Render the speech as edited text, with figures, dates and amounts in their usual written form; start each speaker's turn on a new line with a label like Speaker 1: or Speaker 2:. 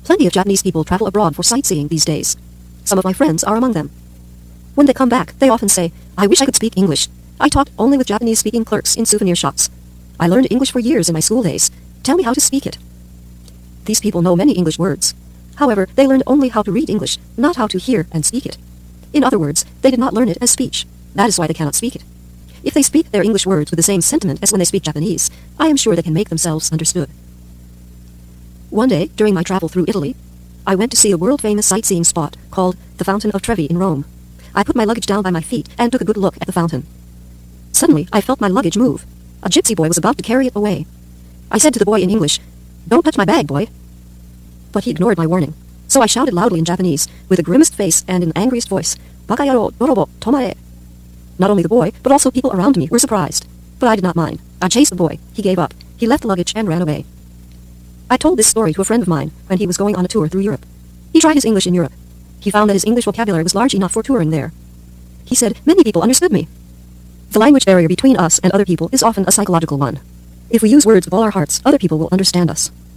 Speaker 1: Plenty of Japanese people travel abroad for sightseeing these days. Some of my friends are among them. When they come back, they often say, "I wish I could speak English. I talked only with Japanese-speaking clerks in souvenir shops. I learned English for years in my school days. Tell me how to speak it." These people know many English words. However, they learned only how to read English, not how to hear and speak it. In other words, they did not learn it as speech. That is why they cannot speak it. If they speak their English words with the same sentiment as when they speak Japanese, I am sure they can make themselves understood. One day, during my travel through Italy, I went to see a world-famous sightseeing spot called the Fountain of Trevi in Rome. I put my luggage down by my feet and took a good look at the fountain. Suddenly, I felt my luggage move. A gypsy boy was about to carry it away. I said to the boy in English, "Don't touch my bag, boy." But he ignored my warning. So I shouted loudly in Japanese, with a grimaced face and an angriest voice, "Bakayaro, dorobo, tomae." Not only the boy, but also people around me were surprised. But I did not mind. I chased the boy. He gave up. He left the luggage and ran away. I told this story to a friend of mine when he was going on a tour through Europe. He tried his English in Europe. He found that his English vocabulary was large enough for touring there. He said, "Many people understood me." The language barrier between us and other people is often a psychological one. If we use words with all our hearts, other people will understand us.